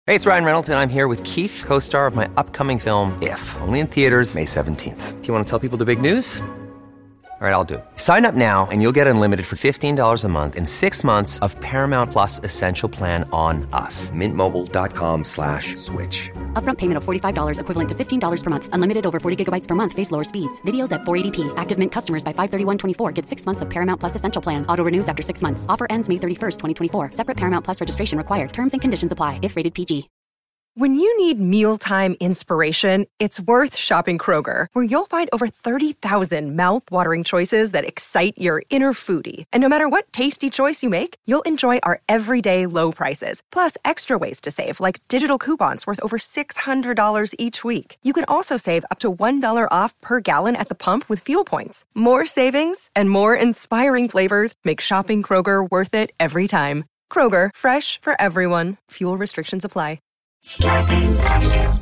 Hey, it's Ryan Reynolds, and I'm here with Keith, co-star of my upcoming film, If, only in theaters May 17th. Do you want to tell people the big news? All right, I'll do it. Sign up now and you'll get unlimited for $15 a month and 6 months of Paramount Plus Essential Plan on us. MintMobile.com/switch. Upfront payment of $45 equivalent to $15 per month. Unlimited over 40 gigabytes per month. Face lower speeds. Videos at 480p. Active Mint customers by 531.24 get 6 months of Paramount Plus Essential Plan. Auto renews after 6 months. Offer ends May 31st, 2024. Separate Paramount Plus registration required. Terms and conditions apply if rated PG. When you need mealtime inspiration, it's worth shopping Kroger, where you'll find over 30,000 mouth-watering choices that excite your inner foodie. And no matter what tasty choice you make, you'll enjoy our everyday low prices, plus extra ways to save, like digital coupons worth over $600 each week. You can also save up to $1 off per gallon at the pump with fuel points. More savings and more inspiring flavors make shopping Kroger worth it every time. Kroger, fresh for everyone. Fuel restrictions apply. Scarpins Avenue.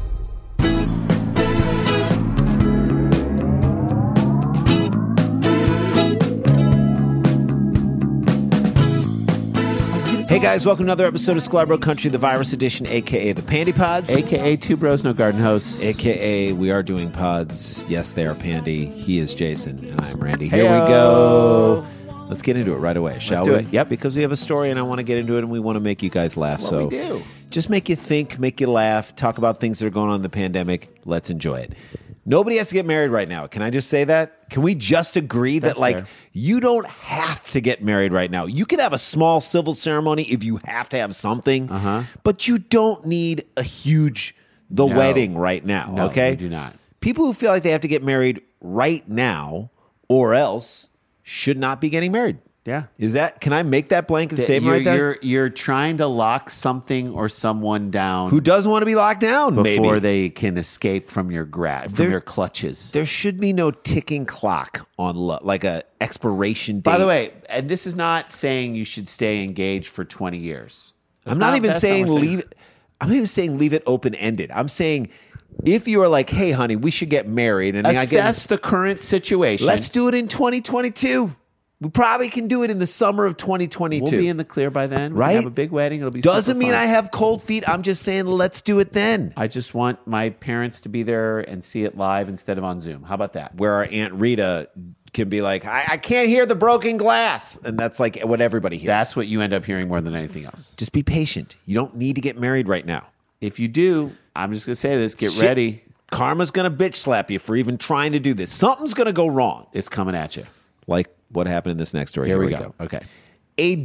Hey guys, welcome to another episode of Scarborough Country, the virus edition, a.k.a. the Pandy Pods. A.k.a. Two Bros, No Garden Hosts. A.k.a. we are doing pods. Yes, they are Pandy. He is Jason, and I am Randy. Here we go. Let's get into it right away, shall we? Let's do it. Yep. Because we have a story, and I want to get into it, and we want to make you guys laugh. Well, so we do. Just make you think, make you laugh, talk about things that are going on in the pandemic. Let's enjoy it. Nobody has to get married right now. Can I just say that? Can we just agree that, fair. you don't have to get married right now? You can have a small civil ceremony if you have to have something, but you don't need a huge wedding right now, No, okay? you do not. People who feel like they have to get married right now or else should not be getting married. Yeah. Can I make that blanket statement right there? You're trying to lock something or someone down Who doesn't want to be locked down, before maybe? they can escape from your your clutches. There should be no ticking clock on like a expiration date. By the way, and this is not saying you should stay engaged for 20 years. I'm not even saying leave it. I'm not even saying leave it open ended. I'm saying if you are like, hey, honey, we should get married, and assess the current situation. Let's do it in 2022. We probably can do it in the summer of 2022. We'll be in the clear by then. Right? We'll have a big wedding. It'll be Doesn't super mean fun. I have cold feet. I'm just saying let's do it then. I just want my parents to be there and see it live instead of on Zoom. How about that? Where our Aunt Rita can be like, I can't hear the broken glass. And that's like what everybody hears. That's what you end up hearing more than anything else. Just be patient. You don't need to get married right now. If you do, I'm just going to say this, get Shit. ready. Karma's going to bitch slap you for even trying to do this. Something's going to go wrong. It's coming at you. Like what happened in this next story. Here we go. Okay. A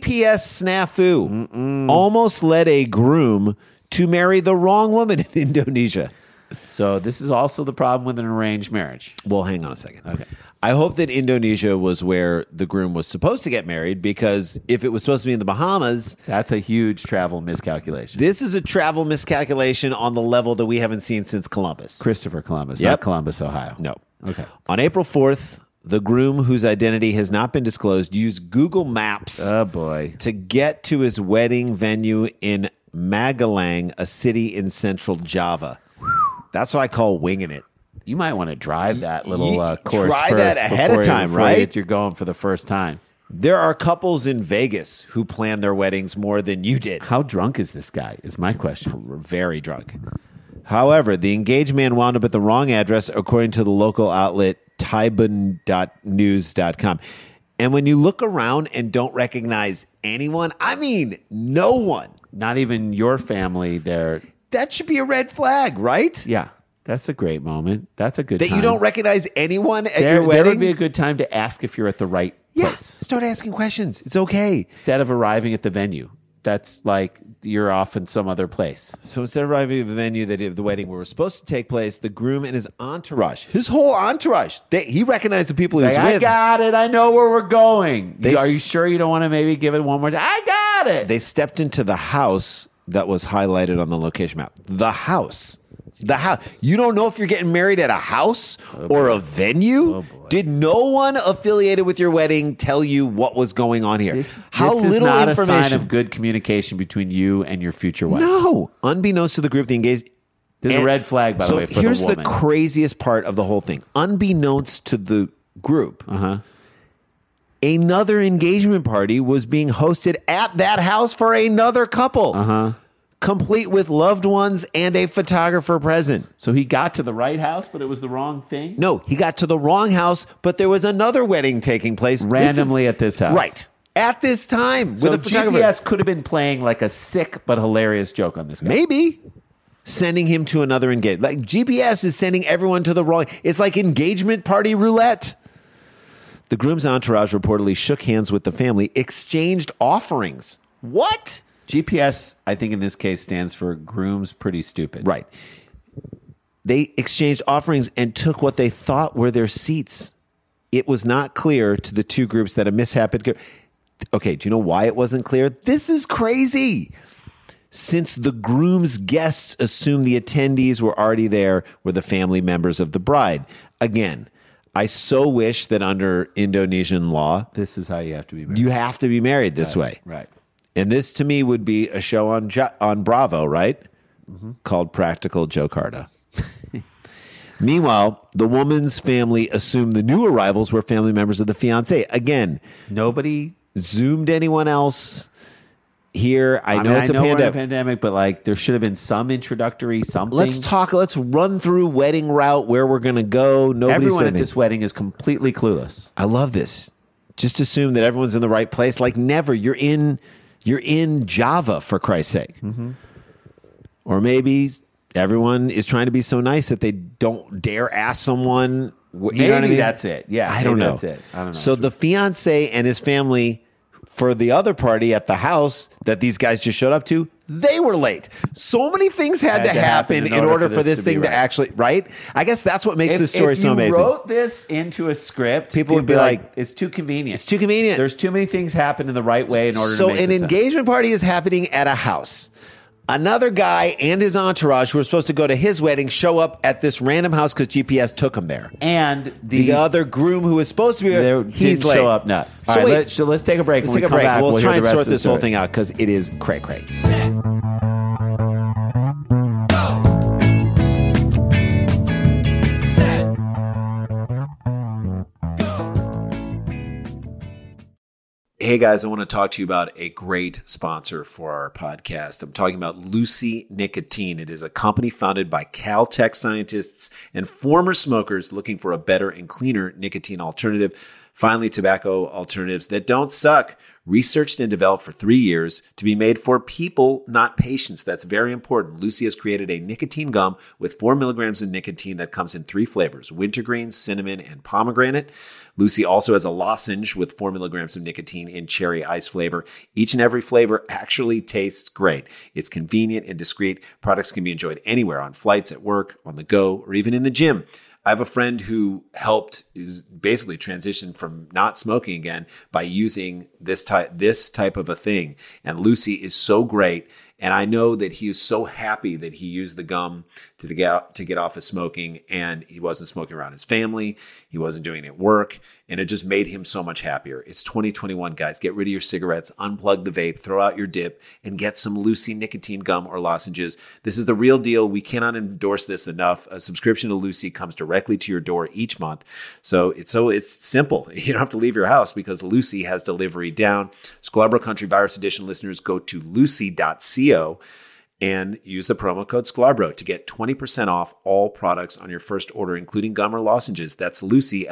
GPS snafu almost led a groom to marry the wrong woman in Indonesia. So this is also the problem with an arranged marriage. Well, hang on a second. Okay. I hope that Indonesia was where the groom was supposed to get married, because if it was supposed to be in the Bahamas, That's a huge travel miscalculation. this is a travel miscalculation on the level that we haven't seen since Columbus. Christopher Columbus, Yep. not Columbus, Ohio. No. Okay. On April 4th, the groom, whose identity has not been disclosed, used Google Maps Oh, boy. to get to his wedding venue in Magelang, a city in central Java. That's what I call winging it. You might want to drive that little You course try first that ahead of before time, before right? You're going for the first time. There are couples in Vegas who plan their weddings more than you did. How drunk is this guy is my question. Very drunk. However, the engaged man wound up at the wrong address, according to the local outlet Taibun.news.com. And when you look around and don't recognize anyone, I mean, no one, Not even your family there. that should be a red flag, right? Yeah, that's a great moment. That's a good That time. you don't recognize anyone at there, your wedding. There would be a good time to ask if you're at the right place. Start asking questions. It's okay. Instead of arriving at the venue. That's like you're off in some other place. So instead of arriving at the venue that the wedding where it was supposed to take place, the groom and his entourage, his whole entourage, he recognized the people he was Like, with. I got it. I know where we're going. They Are you s- sure you don't want to maybe give it one more time? I got it. They stepped into the house that was highlighted on the location map. The house. The house. You don't know if you're getting married at a house or a venue? Oh, boy. Did no one affiliated with your wedding tell you what was going on here? How this little is not information? a sign of good communication between you and your future wife. No. Unbeknownst to the group, the engaged. This is a And- red flag, by the way, for here's the woman. the craziest part of the whole thing. Unbeknownst to the group, another engagement party was being hosted at that house for another couple. complete with loved ones and a photographer present. So he got to the right house, but it was the wrong thing? No, he got to the wrong house, but there was another wedding taking place Randomly at this house. Right. At this time So with a photographer. GPS could have been playing like a sick but hilarious joke on this guy. Maybe sending him to another engagement. Like GPS is sending everyone to the wrong. It's like engagement party roulette. The groom's entourage reportedly shook hands with the family, exchanged offerings. What? GPS, I think in this case, stands for groom's pretty stupid. Right. They exchanged offerings and took what they thought were their seats. It was not clear to the two groups that a mishap had. Okay, do you know why it wasn't clear? This is crazy. Since the groom's guests assumed the attendees were already there were the family members of the bride. Again, I so wish that under Indonesian law, This is how you have to be married. you have to be married this way. Right. And this to me would be a show on Bravo, right? Called Practical Jokarta. Meanwhile, the woman's family assumed the new arrivals were family members of the fiancé. Again, Nobody... zoomed anyone else here. I know it's a we're in pandemic. pandemic, but like there should have been some introductory something. Let's run through wedding route, where we're going to go. Nobody Everyone said at anything. this wedding is completely clueless. I love this. Just assume that everyone's in the right place. Like never. You're in Java, for Christ's sake. Or maybe everyone is trying to be so nice that they don't dare ask someone. You know what I Maybe mean? that's it. Yeah, I don't maybe know. that's it. I don't know. So the fiance and his family, for the other party at the house that these guys just showed up to, they were late. So many things had to happen in order for this thing to actually, right? I guess that's what makes this story so amazing. If you wrote this into a script, People would be like, it's too convenient. It's too convenient. There's too many things happen in the right way in order So to make an this engagement party is happening at a house. Another guy and his entourage who were supposed to go to his wedding show up at this random house because GPS took him there. And The other groom who was supposed to be there, he's didn't late. show up. No. All So right, wait, let's take a break. let's When take we a come break. back, We'll hear try and the rest sort of the this whole story. thing out because it is cray-cray. Hey guys, I want to talk to you about a great sponsor for our podcast. I'm talking about Lucy Nicotine. It is a company founded by Caltech scientists and former smokers looking for a better and cleaner nicotine alternative. Finally, tobacco alternatives that don't suck. Researched and developed for 3 years to be made for people, not patients. That's very important. Lucy has created a nicotine gum with 4 milligrams of nicotine that comes in 3 flavors: wintergreen, cinnamon, and pomegranate. Lucy also has a lozenge with 4 milligrams of nicotine in cherry ice flavor. Each and every flavor actually tastes great. It's convenient and discreet. Products can be enjoyed anywhere, on flights, at work, on the go, or even in the gym. I have a friend who helped basically transition from not smoking again by using this type of a thing. And Lucy is so great. And I know that he is so happy that he used the gum to get off of smoking, and he wasn't smoking around his family. He wasn't doing it at work, and it just made him so much happier. It's 2021, guys. Get rid of your cigarettes, unplug the vape, throw out your dip, and get some Lucy nicotine gum or lozenges. This is the real deal. We cannot endorse this enough. A subscription to Lucy comes directly to your door each month. So it's simple. You don't have to leave your house because Lucy has delivery down. Scarborough Country Virus Edition listeners, go to lucy.co and use the promo code Scarborough to get 20% off all products on your first order, including gum or lozenges. That's Lucy,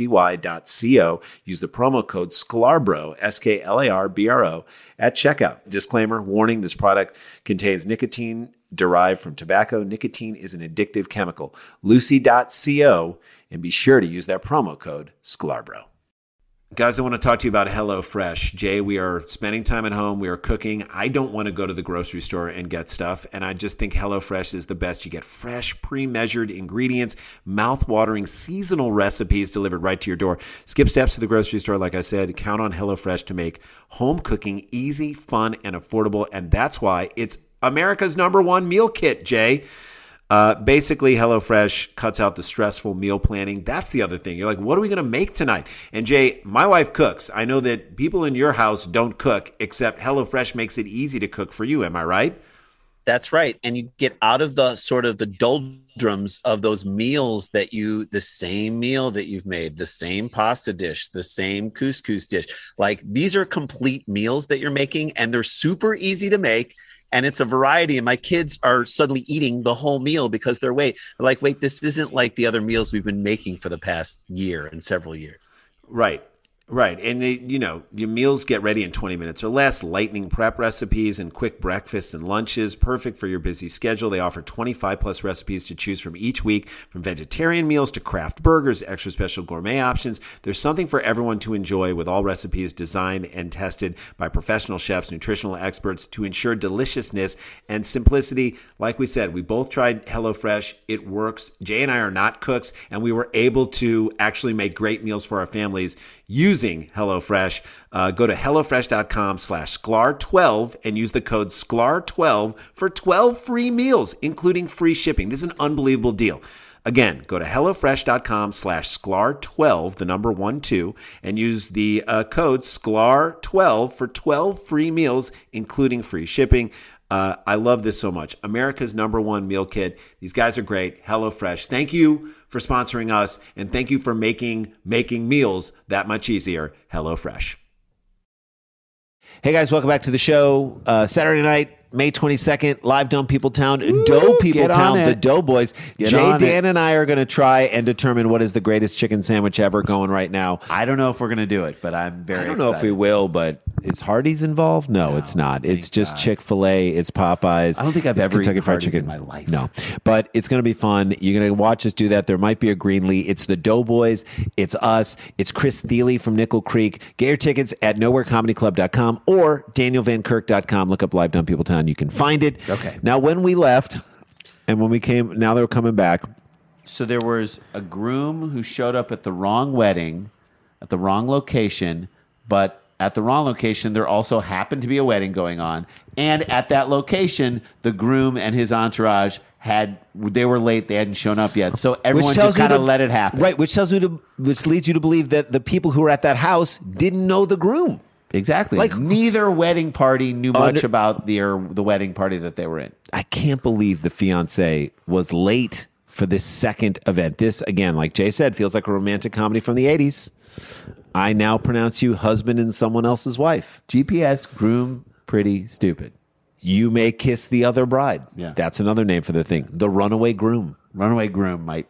LUCY.co. Use the promo code Scarborough, SKLARBRO, at checkout. Disclaimer, warning, this product contains nicotine derived from tobacco. Nicotine is an addictive chemical. Lucy.co, and be sure to use that promo code Scarborough. Guys, I want to talk to you about HelloFresh. Jay, we are spending time at home. We are cooking. I don't want to go to the grocery store and get stuff. And I just think HelloFresh is the best. You get fresh, pre-measured ingredients, mouth-watering seasonal recipes delivered right to your door. Skip steps to the grocery store. Like I said, count on HelloFresh to make home cooking easy, fun, and affordable. And that's why it's America's #1 meal kit, Jay. Basically, HelloFresh cuts out the stressful meal planning. That's the other thing. You're like, what are we going to make tonight? And Jay, my wife cooks. I know that people in your house don't cook, except HelloFresh makes it easy to cook for you. Am I right? That's right. And you get out of the sort of the doldrums of those meals the same meal that you've made, the same pasta dish, the same couscous dish. Like, these are complete meals that you're making, and they're super easy to make. and it's a variety. And my kids are suddenly eating the whole meal because they're like, wait, this isn't like the other meals we've been making for the past year and several years. Right. Right. And your meals get ready in 20 minutes or less, lightning prep recipes and quick breakfasts and lunches, perfect for your busy schedule. They offer 25 plus recipes to choose from each week, from vegetarian meals to craft burgers, extra special gourmet options. There's something for everyone to enjoy, with all recipes designed and tested by professional chefs, nutritional experts to ensure deliciousness and simplicity. Like we said, we both tried HelloFresh. It works. Jay and I are not cooks, and we were able to actually make great meals for our families using HelloFresh. Go to HelloFresh.com/Sklar12 and use the code Sklar12 for 12 free meals, including free shipping. This is an unbelievable deal. Again, go to HelloFresh.com/Sklar12, the number 12, and use the code Sklar12 for 12 free meals, including free shipping. I love this so much. America's #1 meal kit. These guys are great. HelloFresh. Thank you for sponsoring us, and thank you for making meals that much easier. HelloFresh. Hey guys, welcome back to the show. Saturday night, May 22nd, live Dumb People Town, Dough People Town, the Doughboys. Jay, Dan, and I are going to try and determine what is the greatest chicken sandwich ever going right now. I don't know if we're going to do it, but I'm very excited. I don't know if we will, but is Hardee's involved? No, it's not. It's just Chick-fil-A. It's Popeyes. I don't think I've ever Kentucky eaten Fried Hardee's Chicken in my life. No, but it's going to be fun. You're going to watch us do that. There might be a Greenlee. It's the Doughboys. It's us. It's Chris Thiele from Nickel Creek. Get your tickets at nowherecomedyclub.com or danielvankirk.com. Look up Live Dumb People Town. You can find it. Okay. Now, when we left and when we came, now they're coming back. So there was a groom who showed up at the wrong wedding, at the wrong location, but at the wrong location, there also happened to be a wedding going on. And at that location, the groom and his entourage they were late. They hadn't shown up yet. So everyone just kind of let it happen. Right. Which leads you to believe that the people who were at that house didn't know the groom. Exactly. Like neither wedding party knew much about the wedding party that they were in. I can't believe the fiance was late for this second event. This, again, like Jay said, feels like a romantic comedy from the 80s. I now pronounce you husband and someone else's wife. GPS, groom, pretty stupid. You may kiss the other bride. Yeah. That's another name for the thing. The runaway groom. Runaway groom might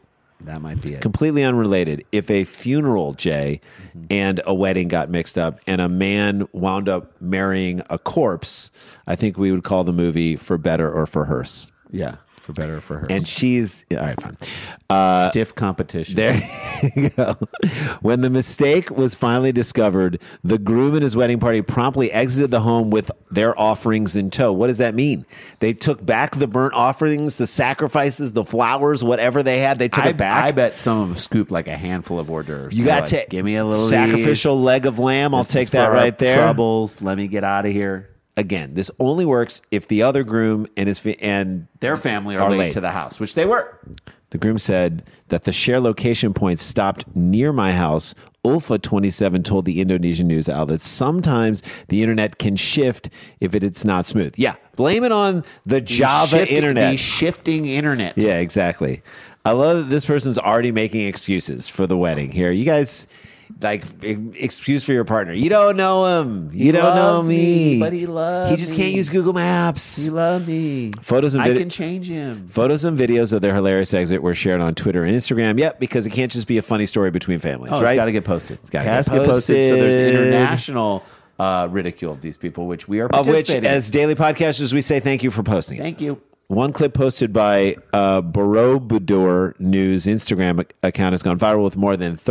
be it. Completely unrelated. If a funeral, Jay, and a wedding got mixed up and a man wound up marrying a corpse, I think we would call the movie For Better or For Worse. Yeah, for better or for worse. And she's... all right, fine. Stiff competition. There you go. When the mistake was finally discovered, the groom and his wedding party promptly exited the home with their offerings in tow. What does that mean? They took back the burnt offerings, the sacrifices, the flowers, whatever they had. They took it back. I bet some of them scooped like a handful of hors d'oeuvres. You got to give me a little sacrificial leg of lamb. I'll take that right there. Troubles. Let me get out of here. Again, this only works if the other groom and their family are late to the house, which they were. The groom said that the share location points stopped near my house. Ulfa 27 told the Indonesian news outlet, sometimes the internet can shift if it's not smooth. Yeah, blame it on the Java internet. The shifting internet. Yeah, exactly. I love that this person's already making excuses for the wedding here. You guys... like excuse for your partner. You don't know him. You don't know me. But he loves me. He just can't use Google Maps. He loves me. I can change him. Photos and videos of their hilarious exit were shared on Twitter and Instagram. Yep, because it can't just be a funny story between families, right? It's got to get posted. It's got to get posted. So there's international ridicule of these people, which we are participating in. Of which, as daily podcasters, we say thank you for posting it. Thank you. One clip posted by Borobudur News Instagram account has gone viral with more than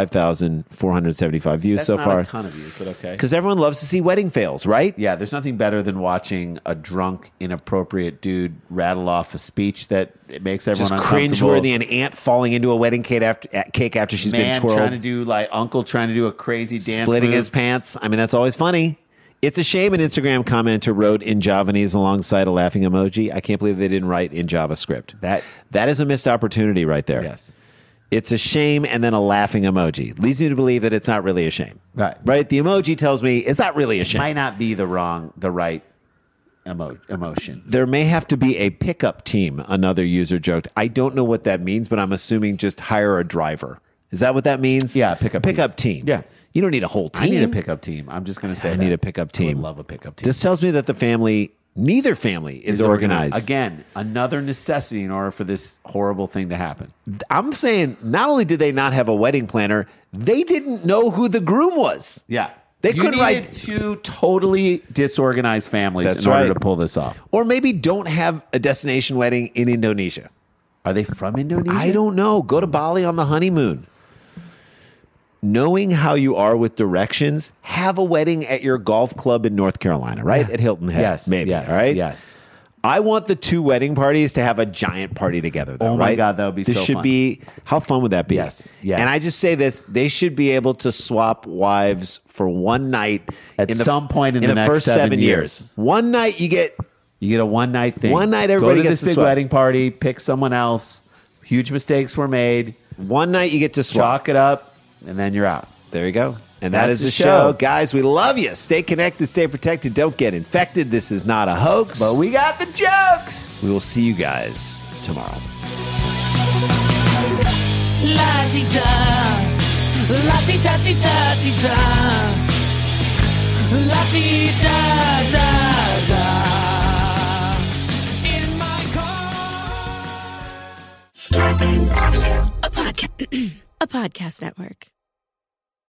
35,475 views so far. That's not a ton of views, but okay. Because everyone loves to see wedding fails, right? Yeah, there's nothing better than watching a drunk, inappropriate dude rattle off a speech that it makes everyone just uncomfortable. Cringeworthy, an ant falling into a wedding cake after she's been twirled. Uncle trying to do a crazy dance Splitting move. his pants. I mean, that's always funny. It's a shame an Instagram commenter wrote in Javanese alongside a laughing emoji. I can't believe they didn't write in JavaScript. That is a missed opportunity right there. Yes. It's a shame and then a laughing emoji. Leads me to believe that it's not really a shame. Right. The emoji tells me it's not really a shame. Might not be the right emotion. There may have to be a pickup team, another user joked. I don't know what that means, but I'm assuming just hire a driver. Is that what that means? Yeah, pickup team. Yeah. You don't need a whole team. I need a pickup team. I'm just going to say I need a pickup team. I would love a pickup team. This tells me that the family Neither family is organized. Again, another necessity in order for this horrible thing to happen. I'm saying not only did they not have a wedding planner, they didn't know who the groom was. Yeah. They you couldn't needed write two totally disorganized families That's in order right. to pull this off. Or maybe don't have a destination wedding in Indonesia. Are they from Indonesia? I don't know. Go to Bali on the honeymoon. Knowing how you are with directions, have a wedding at your golf club in North Carolina, right? At Hilton Head. Yes. Maybe. Yes, all right. Yes. I want the two wedding parties to have a giant party together, though. Oh my right? God, that would be this so should fun. be, how fun would that be? Yes, yes. And I just say this, they should be able to swap wives for one night At some point in the next first 7 years. One night you get You get a one night thing. One night everybody Go to gets this to big swap. wedding party, pick someone else. Huge mistakes were made. one night you get to swap. Chalk it up, and then you're out. There you go. And that That's is the the show. show. Guys, we love you. Stay connected, stay protected, don't get infected. This is not a hoax. But we got the jokes. We will see you guys tomorrow. La-ti-da, la-ti-da-ti-da-ti-da, la-ti-da-da-da. In my car. Scarpins Avenue. A podcast network.